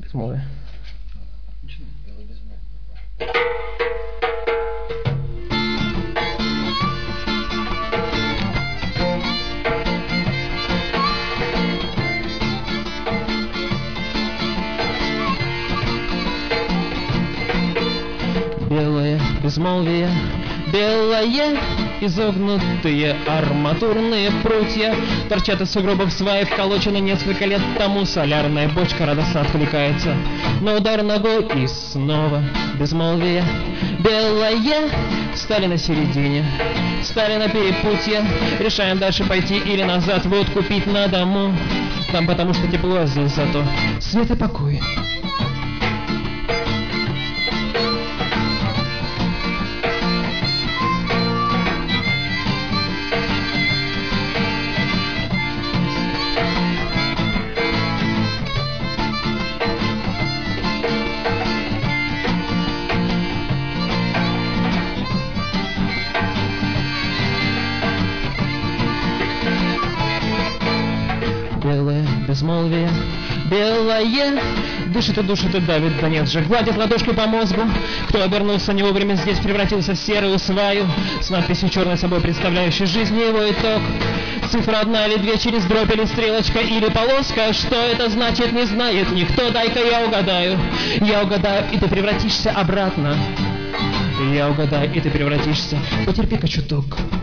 Безмолвие. Белое безмолвие, белое, изогнутые арматурные прутья торчат из сугробов сваи, вколочены несколько лет тому. Солярная бочка радостно откликается на удар ногой, и снова безмолвие. Белое, стали на середине, стали на перепутье. Решаем дальше пойти или назад, водку пить на дому. Там потому что тепло, а здесь зато свет и покой. Белое безмолвие, белое, дышит и давит, да нет же, гладит ладошкой по мозгу. Кто обернулся не вовремя, здесь превратился в серую сваю с надписью черной собой, представляющей жизни его итог. Цифра одна или две через дробь или стрелочка или полоска. Что это значит, не знает никто. Дай-ка я угадаю, и ты превратишься обратно. Я угадаю, и ты превратишься. Потерпи-ка чуток.